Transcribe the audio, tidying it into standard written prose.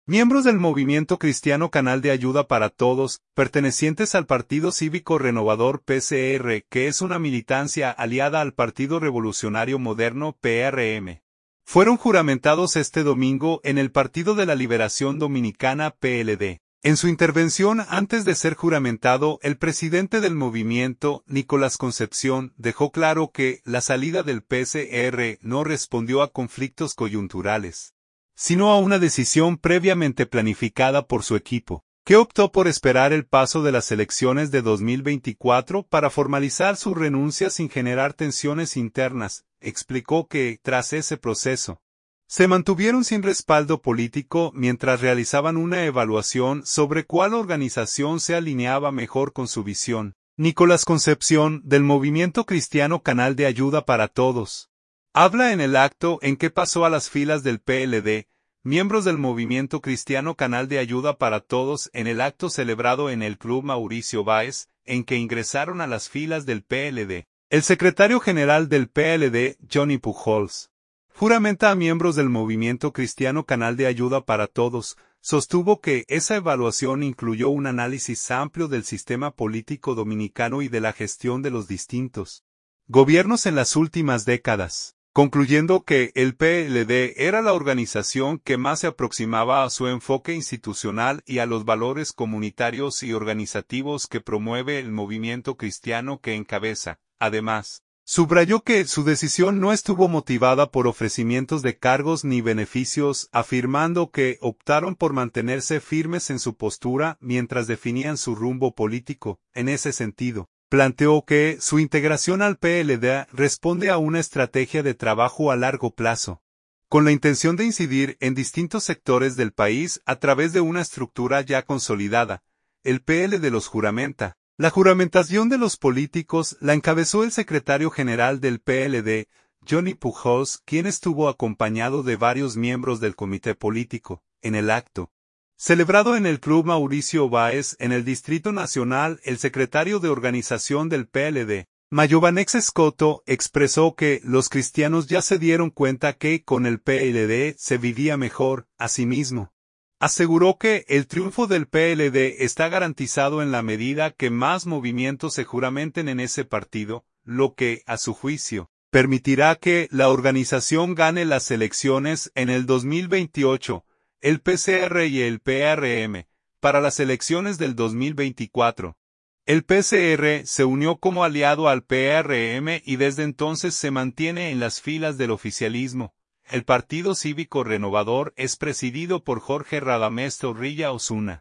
Miembros del Movimiento Cristiano Canal de Ayuda para Todos, pertenecientes al Partido Cívico Renovador PCR, que es una militancia aliada al Partido Revolucionario Moderno PRM, fueron juramentados este domingo en el Partido de la Liberación Dominicana PLD. En su intervención antes de ser juramentado, el presidente del movimiento, Nicolás Concepción, dejó claro que la salida del PCR no respondió a conflictos coyunturales, sino a una decisión previamente planificada por su equipo, que optó por esperar el paso de las elecciones de 2024 para formalizar su renuncia sin generar tensiones internas. Explicó que, tras ese proceso, se mantuvieron sin respaldo político mientras realizaban una evaluación sobre cuál organización se alineaba mejor con su visión. Nicolás Concepción, del Movimiento Cristiano Canal de Ayuda para Todos, habla en el acto en que pasó a las filas del PLD, miembros del Movimiento Cristiano Canal de Ayuda para Todos en el acto celebrado en el Club Mauricio Báez, en que ingresaron a las filas del PLD. El secretario general del PLD, Johnny Pujols, juramenta a miembros del Movimiento Cristiano Canal de Ayuda para Todos. Sostuvo que esa evaluación incluyó un análisis amplio del sistema político dominicano y de la gestión de los distintos gobiernos en las últimas décadas, concluyendo que el PLD era la organización que más se aproximaba a su enfoque institucional y a los valores comunitarios y organizativos que promueve el movimiento cristiano que encabeza. Además, subrayó que su decisión no estuvo motivada por ofrecimientos de cargos ni beneficios, afirmando que optaron por mantenerse firmes en su postura mientras definían su rumbo político. En ese sentido, planteó que su integración al PLD responde a una estrategia de trabajo a largo plazo, con la intención de incidir en distintos sectores del país a través de una estructura ya consolidada. El PLD los juramenta. La juramentación de los políticos la encabezó el secretario general del PLD, Johnny Pujols, quien estuvo acompañado de varios miembros del comité político. En el acto celebrado en el Club Mauricio Báez en el Distrito Nacional, el secretario de organización del PLD, Mayovanex Escoto, expresó que los cristianos ya se dieron cuenta que con el PLD se vivía mejor. Asimismo, aseguró que el triunfo del PLD está garantizado en la medida que más movimientos se juramenten en ese partido, lo que, a su juicio, permitirá que la organización gane las elecciones en el 2028. El PCR y el PRM, para las elecciones del 2024. El PCR se unió como aliado al PRM y desde entonces se mantiene en las filas del oficialismo. El Partido Cívico Renovador es presidido por Jorge Radamés Zorrilla Osuna.